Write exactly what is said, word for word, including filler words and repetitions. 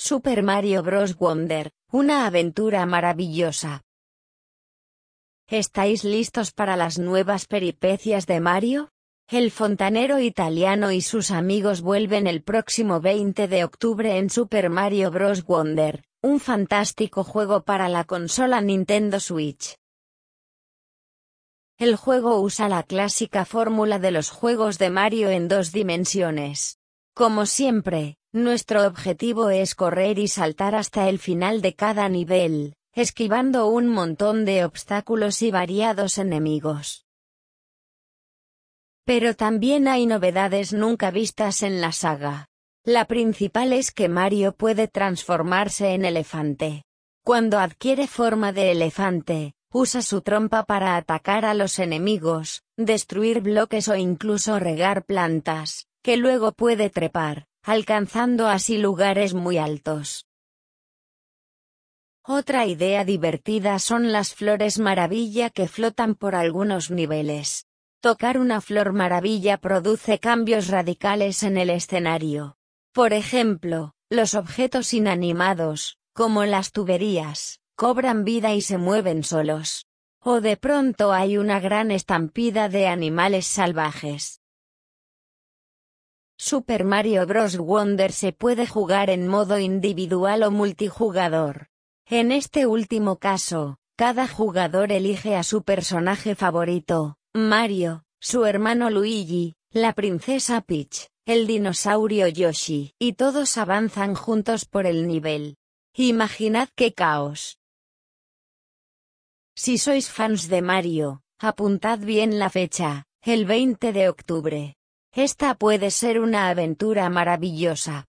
Super Mario Bros. Wonder, una aventura maravillosa. ¿Estáis listos para las nuevas peripecias de Mario? El fontanero italiano y sus amigos vuelven el próximo veinte de octubre en Super Mario Bros. Wonder, un fantástico juego para la consola Nintendo Switch. El juego usa la clásica fórmula de los juegos de Mario en dos dimensiones. Como siempre, nuestro objetivo es correr y saltar hasta el final de cada nivel, esquivando un montón de obstáculos y variados enemigos. Pero también hay novedades nunca vistas en la saga. La principal es que Mario puede transformarse en elefante. Cuando adquiere forma de elefante, usa su trompa para atacar a los enemigos, destruir bloques o incluso regar plantas, que luego puede trepar, alcanzando así lugares muy altos. Otra idea divertida son las flores maravilla que flotan por algunos niveles. Tocar una flor maravilla produce cambios radicales en el escenario. Por ejemplo, los objetos inanimados, como las tuberías, cobran vida y se mueven solos. O de pronto hay una gran estampida de animales salvajes. Super Mario Bros. Wonder se puede jugar en modo individual o multijugador. En este último caso, cada jugador elige a su personaje favorito, Mario, su hermano Luigi, la princesa Peach, el dinosaurio Yoshi, y todos avanzan juntos por el nivel. Imaginad qué caos. Si sois fans de Mario, apuntad bien la fecha, el veinte de octubre. Esta puede ser una aventura maravillosa.